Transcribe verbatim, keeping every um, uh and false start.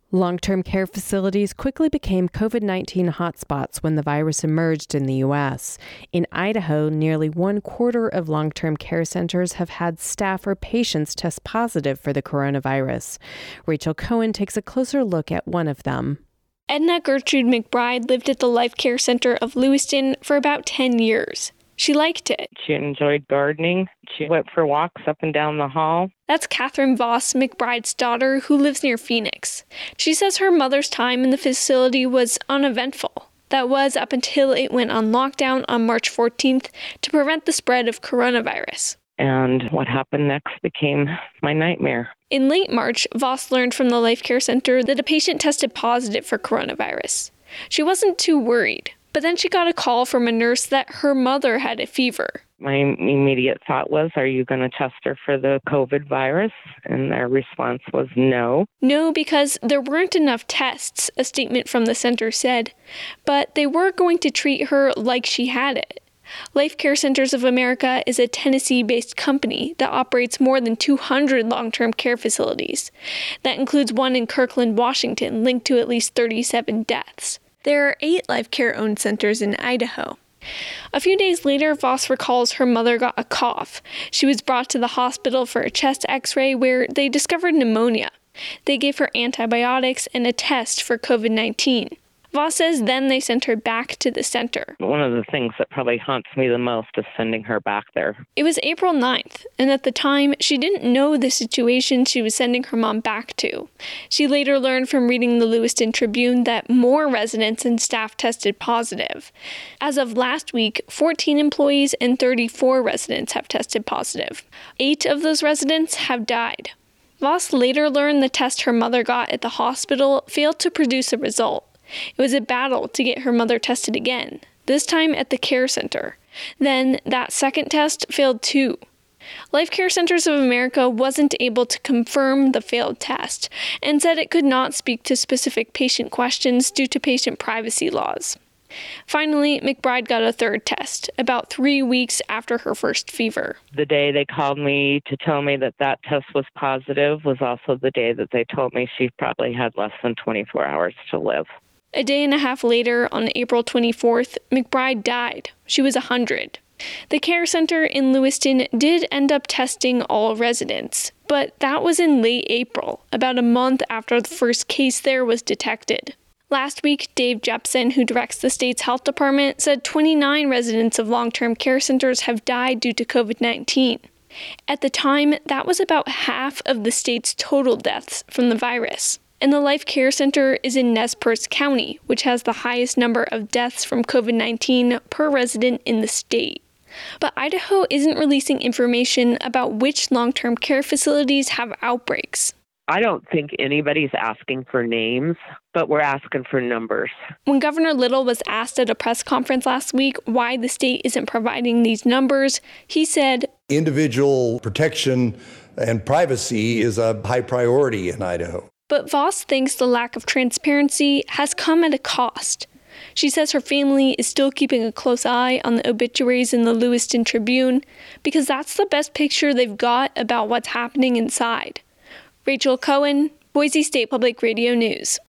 Long-term care facilities quickly became covid nineteen hotspots when the virus emerged in the U S. In Idaho, nearly one quarter of long-term care centers have had staff or patients test positive for the coronavirus. Rachel Cohen takes a closer look at one of them. Edna Gertrude McBride lived at the Life Care Center of Lewiston for about ten years. She liked it. She enjoyed gardening. She went for walks up and down the hall. That's Catherine Voss, McBride's daughter, who lives near Phoenix. She says her mother's time in the facility was uneventful. That was up until it went on lockdown on March fourteenth to prevent the spread of coronavirus. And what happened next became my nightmare. In late March, Voss learned from the Life Care Center that a patient tested positive for coronavirus. She wasn't too worried. But then she got a call from a nurse that her mother had a fever. My immediate thought was, are you going to test her for the COVID virus? And their response was no. No, because there weren't enough tests, a statement from the center said. But they were going to treat her like she had it. Life Care Centers of America is a Tennessee-based company that operates more than two hundred long-term care facilities. That includes one in Kirkland, Washington, linked to at least thirty-seven deaths. There are eight Life Care-owned centers in Idaho. A few days later, Voss recalls her mother got a cough. She was brought to the hospital for a chest x-ray where they discovered pneumonia. They gave her antibiotics and a test for covid nineteen. Voss says then they sent her back to the center. One of the things that probably haunts me the most is sending her back there. It was April ninth, and at the time, she didn't know the situation she was sending her mom back to. She later learned from reading the Lewiston Tribune that more residents and staff tested positive. As of last week, fourteen employees and thirty-four residents have tested positive. Eight of those residents have died. Voss later learned the test her mother got at the hospital failed to produce a result. It was a battle to get her mother tested again, this time at the care center. Then that second test failed too. Life Care Centers of America wasn't able to confirm the failed test and said it could not speak to specific patient questions due to patient privacy laws. Finally, McBride got a third test, about three weeks after her first fever. The day they called me to tell me that that test was positive was also the day that they told me she probably had less than twenty-four hours to live. A day and a half later, on April twenty-fourth, McBride died. She was one hundred. The care center in Lewiston did end up testing all residents, but that was in late April, about a month after the first case there was detected. Last week, Dave Jepson, who directs the state's health department, said twenty-nine residents of long-term care centers have died due to covid nineteen. At the time, that was about half of the state's total deaths from the virus. And the Life Care Center is in Nez Perce County, which has the highest number of deaths from covid nineteen per resident in the state. But Idaho isn't releasing information about which long-term care facilities have outbreaks. I don't think anybody's asking for names, but we're asking for numbers. When Governor Little was asked at a press conference last week why the state isn't providing these numbers, he said, individual protection and privacy is a high priority in Idaho. But Voss thinks the lack of transparency has come at a cost. She says her family is still keeping a close eye on the obituaries in the Lewiston Tribune because that's the best picture they've got about what's happening inside. Rachel Cohen, Boise State Public Radio News.